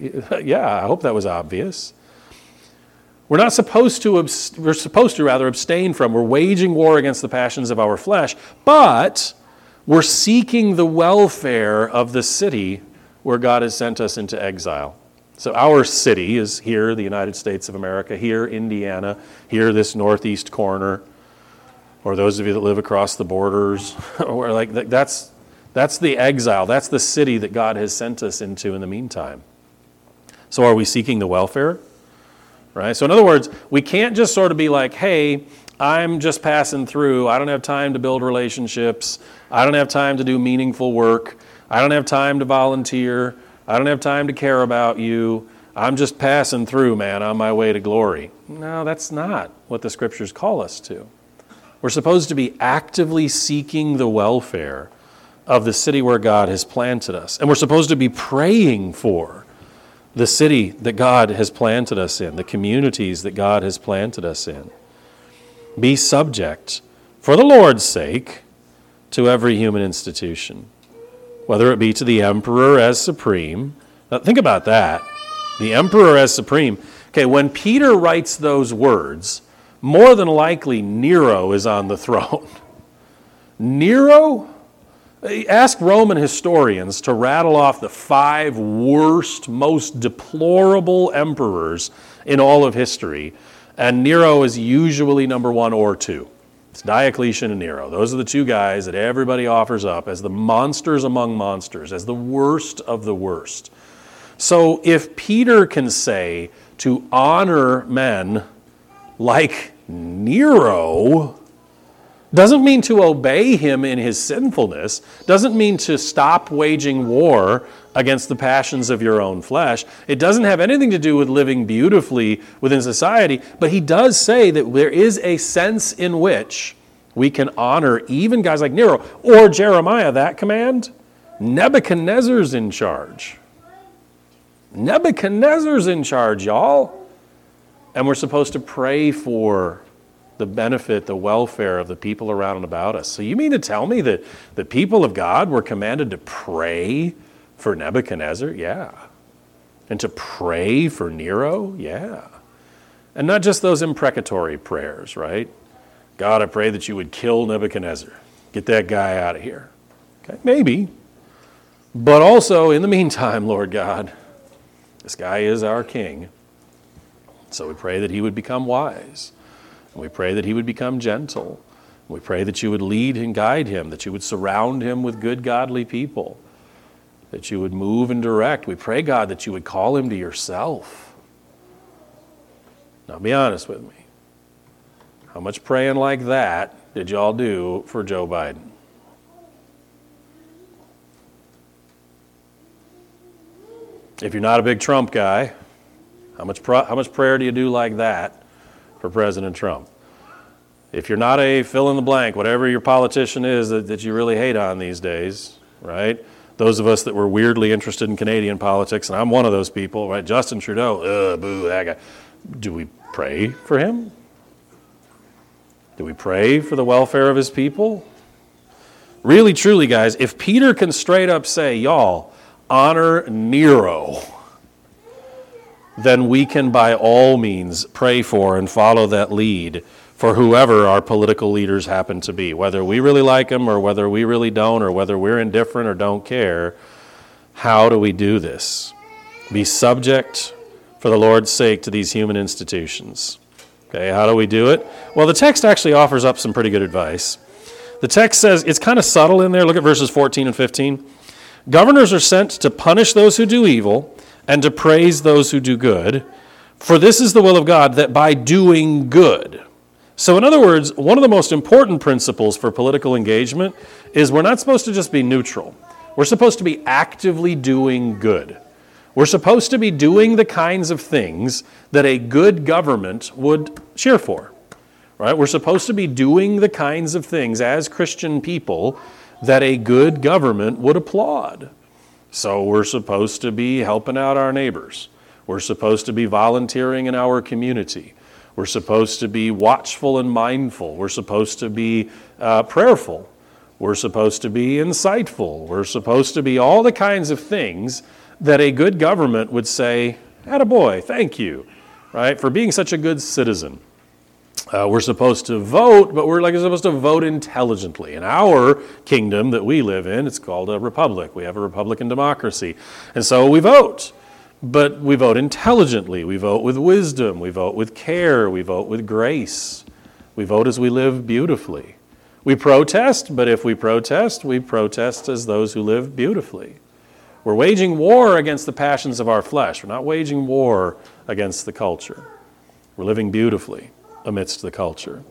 I hope that was obvious. We're supposed to abstain from, we're waging war against the passions of our flesh, but we're seeking the welfare of the city where God has sent us into exile. So our city is here, the United States of America, here, Indiana, here, this northeast corner, or those of you that live across the borders, or like that's the exile. That's the city that God has sent us into in the meantime. So are we seeking the welfare? Right? So in other words, we can't just sort of be like, hey, I'm just passing through. I don't have time to build relationships. I don't have time to do meaningful work. I don't have time to volunteer. I don't have time to care about you. I'm just passing through, man, on my way to glory. No, that's not what the scriptures call us to. We're supposed to be actively seeking the welfare of the city where God has planted us. And we're supposed to be praying for the city that God has planted us in, the communities that God has planted us in. Be subject, for the Lord's sake, to every human institution, whether it be to the emperor as supreme. Now, think about that. The emperor as supreme. Okay, when Peter writes those words, more than likely Nero is on the throne. Nero? Ask Roman historians to rattle off the 5 worst, most deplorable emperors in all of history, and Nero is usually number 1 or 2. It's Diocletian and Nero. Those are the 2 guys that everybody offers up as the monsters among monsters, as the worst of the worst. So if Peter can say to honor men like Nero, doesn't mean to obey him in his sinfulness, doesn't mean to stop waging war against the passions of your own flesh. It doesn't have anything to do with living beautifully within society, but he does say that there is a sense in which we can honor even guys like Nero or Jeremiah. That command, Nebuchadnezzar's in charge. Nebuchadnezzar's in charge, y'all. And we're supposed to pray for the benefit, the welfare of the people around and about us. So you mean to tell me that the people of God were commanded to pray for Nebuchadnezzar? Yeah. And to pray for Nero? Yeah. And not just those imprecatory prayers, right? God, I pray that you would kill Nebuchadnezzar. Get that guy out of here. Okay, maybe. But also, in the meantime, Lord God, this guy is our king. So we pray that he would become wise. We pray that he would become gentle. We pray that you would lead and guide him, that you would surround him with good, godly people, that you would move and direct. We pray, God, that you would call him to yourself. Now, be honest with me. How much praying like that did y'all do for Joe Biden? If you're not a big Trump guy, how much prayer do you do like that for President Trump? If you're not a fill in the blank, whatever your politician is that you really hate on these days, right? Those of us that were weirdly interested in Canadian politics, and I'm one of those people, right? Justin Trudeau, boo, that guy. Do we pray for him? Do we pray for the welfare of his people? Really, truly, guys, if Peter can straight up say, y'all, honor Nero, then we can by all means pray for and follow that lead for whoever our political leaders happen to be. Whether we really like them or whether we really don't or whether we're indifferent or don't care, how do we do this? Be subject for the Lord's sake to these human institutions. Okay, how do we do it? Well, the text actually offers up some pretty good advice. The text says, it's kind of subtle in there. Look at verses 14 and 15. Governors are sent to punish those who do evil and to praise those who do good. For this is the will of God, that by doing good. So in other words, one of the most important principles for political engagement is we're not supposed to just be neutral. We're supposed to be actively doing good. We're supposed to be doing the kinds of things that a good government would cheer for. Right? We're supposed to be doing the kinds of things as Christian people that a good government would applaud. So we're supposed to be helping out our neighbors. We're supposed to be volunteering in our community. We're supposed to be watchful and mindful. We're supposed to be prayerful. We're supposed to be insightful. We're supposed to be all the kinds of things that a good government would say, attaboy, thank you, right, for being such a good citizen. We're supposed to vote, but we're supposed to vote intelligently. In our kingdom that we live in, it's called a republic. We have a republican democracy. And so we vote. But we vote intelligently. We vote with wisdom. We vote with care. We vote with grace. We vote as we live beautifully. We protest, but if we protest as those who live beautifully. We're waging war against the passions of our flesh. We're not waging war against the culture. We're living beautifully amidst the culture.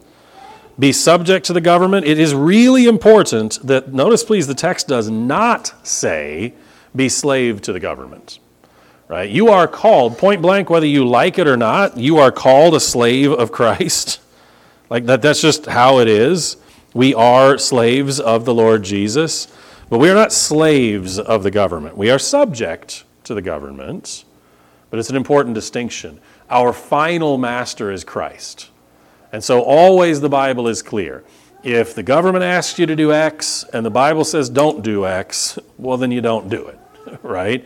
Be subject to the government. It is really important that, notice please, the text does not say, be slave to the government. Right? You are called, point blank, whether you like it or not, you are called a slave of Christ. Like that's just how it is. We are slaves of the Lord Jesus, but we are not slaves of the government. We are subject to the government, but it's an important distinction. Our final master is Christ. And so always the Bible is clear. If the government asks you to do X and the Bible says don't do X, well, then you don't do it, right?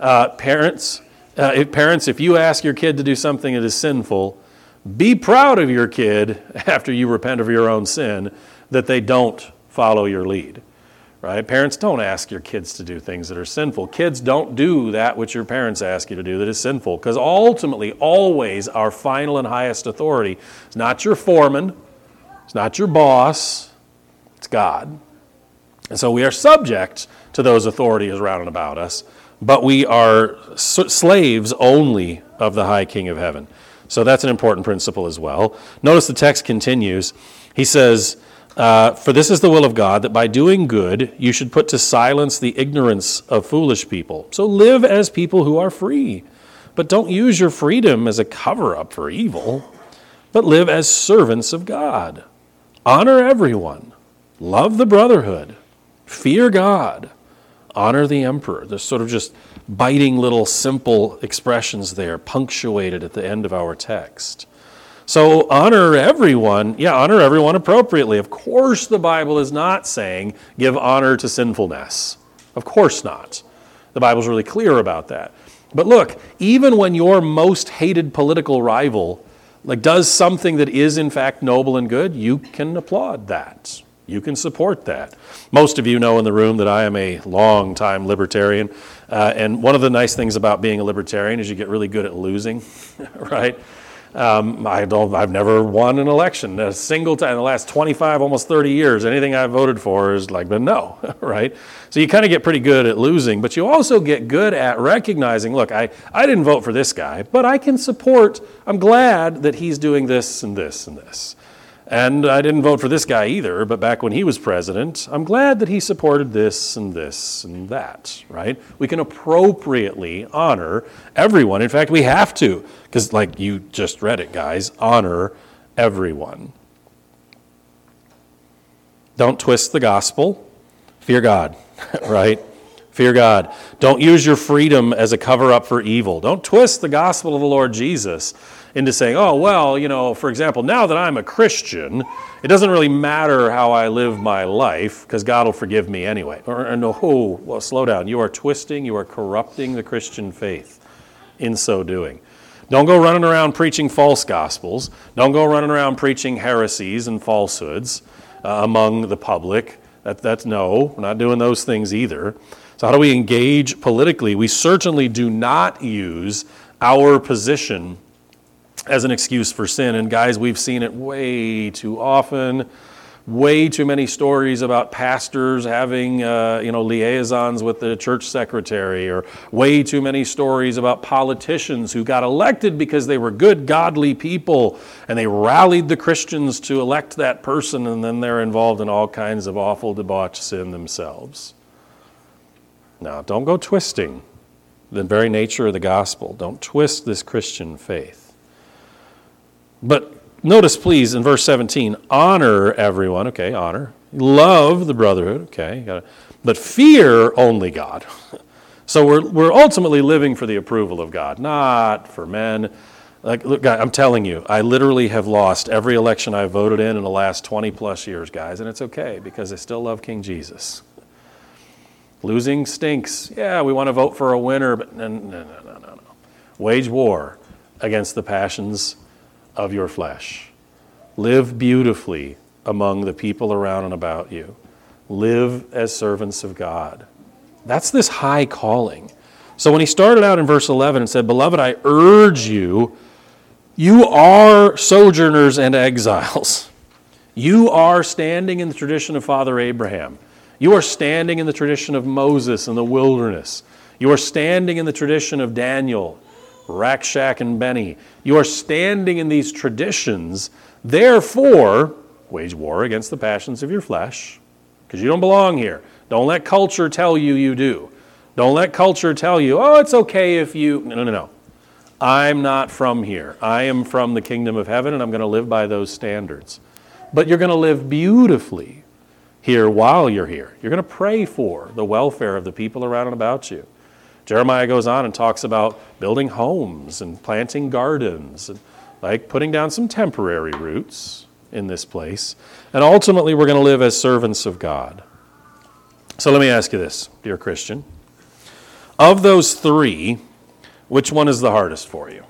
Parents, if you ask your kid to do something that is sinful, be proud of your kid after you repent of your own sin that they don't follow your lead, right? Parents, don't ask your kids to do things that are sinful. Kids, don't do that which your parents ask you to do that is sinful, because ultimately, always, our final and highest authority is not your foreman, it's not your boss, it's God. And so we are subject to those authorities around and about us, but we are slaves only of the high King of heaven. So that's an important principle as well. Notice the text continues. He says, for this is the will of God, that by doing good you should put to silence the ignorance of foolish people. So live as people who are free, but don't use your freedom as a cover-up for evil, but live as servants of God. Honor everyone. Love the brotherhood. Fear God. Honor the emperor. There's sort of just biting little simple expressions there, punctuated at the end of our text. So honor everyone. Yeah, honor everyone appropriately. Of course the Bible is not saying give honor to sinfulness. Of course not. The Bible's really clear about that. But look, even when your most hated political rival does something that is in fact noble and good, you can applaud that. You can support that. Most of you know in the room that I am a long-time libertarian, and one of the nice things about being a libertarian is you get really good at losing, right? I've never won an election a single time in the last 25, almost 30 years. Anything I've voted for has been no, right? So you kind of get pretty good at losing, but you also get good at recognizing, look, I didn't vote for this guy, but I can support, I'm glad that he's doing this and this and this. And I didn't vote for this guy either, but back when he was president, I'm glad that he supported this and this and that, right? We can appropriately honor everyone. In fact, we have to, because you just read it, guys, honor everyone. Don't twist the gospel. Fear God, right? Fear God. Don't use your freedom as a cover-up for evil. Don't twist the gospel of the Lord Jesus into saying, oh, well, for example, now that I'm a Christian, it doesn't really matter how I live my life because God will forgive me anyway. Well, slow down. You are twisting, you are corrupting the Christian faith in so doing. Don't go running around preaching false gospels. Don't go running around preaching heresies and falsehoods among the public. No, we're not doing those things either. So how do we engage politically? We certainly do not use our position as an excuse for sin. And guys, we've seen it way too often. way too many stories about pastors having, liaisons with the church secretary, or way too many stories about politicians who got elected because they were good, godly people, and they rallied the Christians to elect that person, and then they're involved in all kinds of awful debauched sin themselves. Now, don't go twisting the very nature of the gospel. Don't twist this Christian faith. But notice, please, in verse 17, honor everyone. Okay, honor. Love the brotherhood. Okay, but fear only God. So we're ultimately living for the approval of God, not for men. Like, look, guys, I'm telling you, I literally have lost every election I've voted in the last 20 plus years, guys, and it's okay because I still love King Jesus. Losing stinks. Yeah, we want to vote for a winner, but no. Wage war against the passions of your flesh. Live beautifully among the people around and about you. Live as servants of God. That's this high calling. So when he started out in verse 11 and said, "Beloved, I urge you, you are sojourners and exiles. You are standing in the tradition of Father Abraham. You are standing in the tradition of Moses in the wilderness. You are standing in the tradition of Daniel, Rakshak, and Benny. You are standing in these traditions. Therefore, wage war against the passions of your flesh, because you don't belong here. Don't let culture tell you you do. Don't let culture tell you, oh, it's okay if you... No. I'm not from here. I am from the kingdom of heaven, and I'm going to live by those standards. But you're going to live beautifully here while you're here. You're going to pray for the welfare of the people around and about you. Jeremiah goes on and talks about building homes and planting gardens, and like putting down some temporary roots in this place. And ultimately, we're going to live as servants of God. So let me ask you this, dear Christian. Of those three, which one is the hardest for you?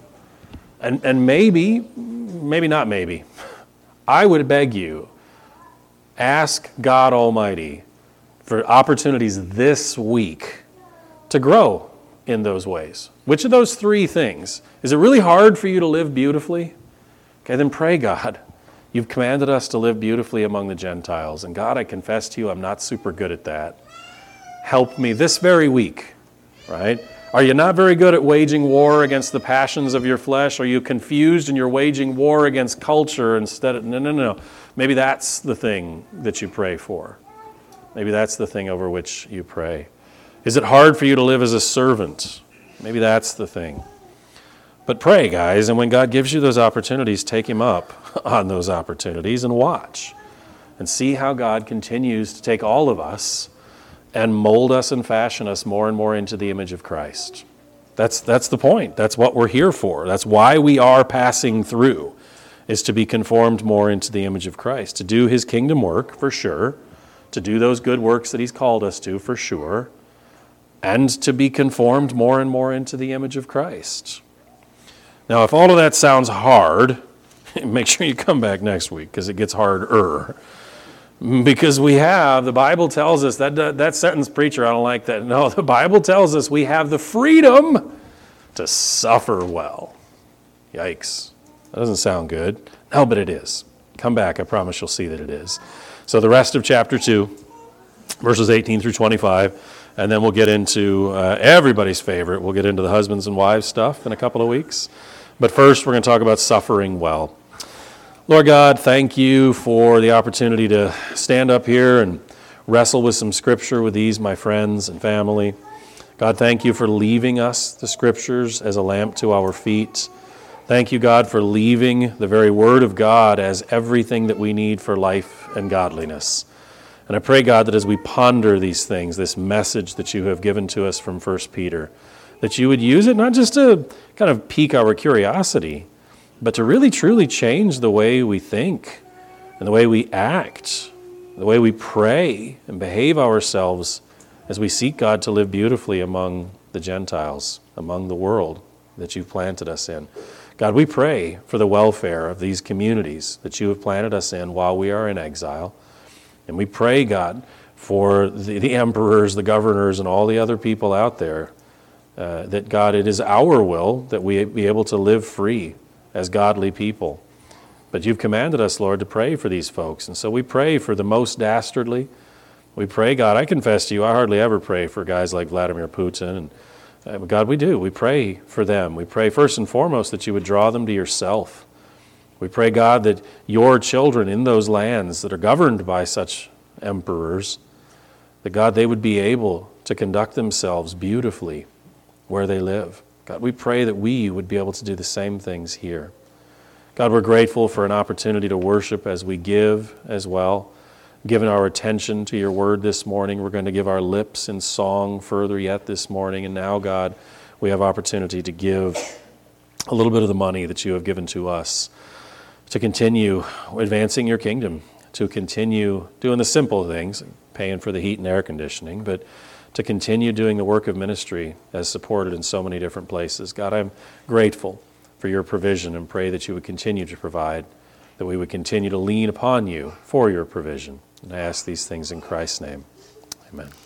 And maybe not maybe, I would beg you, ask God Almighty for opportunities this week to grow in those ways. Which of those three things? Is it really hard for you to live beautifully? Okay, then pray, God. You've commanded us to live beautifully among the Gentiles. And God, I confess to you, I'm not super good at that. Help me this very week, right? Are you not very good at waging war against the passions of your flesh? Are you confused and you're waging war against culture instead of... No. Maybe that's the thing that you pray for. Maybe that's the thing over which you pray. Is it hard for you to live as a servant? Maybe that's the thing. But pray, guys, and when God gives you those opportunities, take him up on those opportunities and watch. And see how God continues to take all of us and mold us and fashion us more and more into the image of Christ. That's the point. That's what we're here for. That's why we are passing through, is to be conformed more into the image of Christ, to do his kingdom work, for sure, to do those good works that he's called us to, for sure, and to be conformed more and more into the image of Christ. Now, if all of that sounds hard, make sure you come back next week, because it gets harder. Because the Bible tells us, that sentence, preacher, I don't like that. No, the Bible tells us we have the freedom to suffer well. Yikes. That doesn't sound good. No, but it is. Come back, I promise you'll see that it is. So the rest of chapter 2, verses 18 through 25, and then we'll get into everybody's favorite. We'll get into the husbands and wives stuff in a couple of weeks. But first, we're going to talk about suffering well. Lord God, thank you for the opportunity to stand up here and wrestle with some scripture with these, my friends and family. God, thank you for leaving us the scriptures as a lamp to our feet. Thank you, God, for leaving the very word of God as everything that we need for life and godliness. And I pray, God, that as we ponder these things, this message that you have given to us from 1 Peter, that you would use it not just to kind of pique our curiosity, but to really truly change the way we think and the way we act, the way we pray and behave ourselves as we seek, God, to live beautifully among the Gentiles, among the world that you've planted us in. God, we pray for the welfare of these communities that you have planted us in while we are in exile. And we pray, God, for the emperors, the governors, and all the other people out there, that, God, it is our will that we be able to live free as godly people, But you've commanded us, Lord, to pray for these folks. And so we pray for the most dastardly. We pray, God, I confess to you, I hardly ever pray for guys like Vladimir Putin. And God, we do. We pray for them. We pray first and foremost that you would draw them to yourself. We pray, God, that your children in those lands that are governed by such emperors, that, God, they would be able to conduct themselves beautifully where they live. God, we pray that we would be able to do the same things here. God, we're grateful for an opportunity to worship as we give as well. Given our attention to your word this morning, we're going to give our lips in song further yet this morning. And now, God, we have opportunity to give a little bit of the money that you have given to us to continue advancing your kingdom, to continue doing the simple things, paying for the heat and air conditioning, but to continue doing the work of ministry as supported in so many different places. God, I'm grateful for your provision and pray that you would continue to provide, that we would continue to lean upon you for your provision. And I ask these things in Christ's name. Amen.